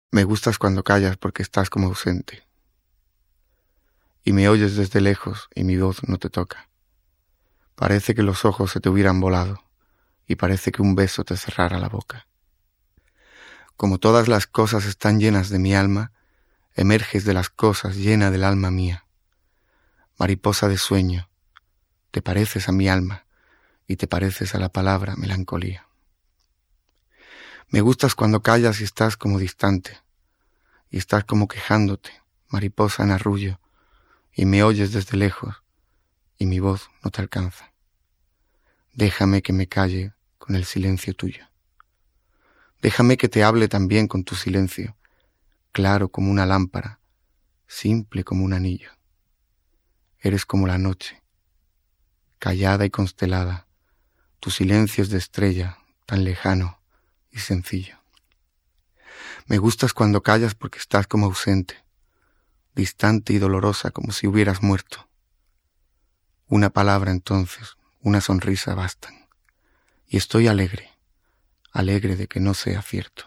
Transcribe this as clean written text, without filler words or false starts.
Me gustas cuando callas porque estás como ausente, y me oyes desde lejos y mi voz no te toca. Parece que los ojos se te hubieran volado, y parece que un beso te cerrara la boca. Como todas las cosas están llenas de mi alma, emerges de las cosas llena del alma mía. Mariposa de sueño, te pareces a mi alma y te pareces a la palabra melancolía. Me gustas cuando callas y estás como distante, y estás como quejándote, mariposa en arrullo, y me oyes desde lejos, y mi voz no te alcanza. Déjame que me calle con el silencio tuyo. Déjame que te hable también con tu silencio, claro como una lámpara, simple como un anillo. Eres como la noche, callada y constelada, tu silencio es de estrella, tan lejano y sencillo. Me gustas cuando callas porque estás como ausente, distante y dolorosa como si hubieras muerto. Una palabra entonces, una sonrisa bastan, y estoy alegre, alegre de que no sea cierto.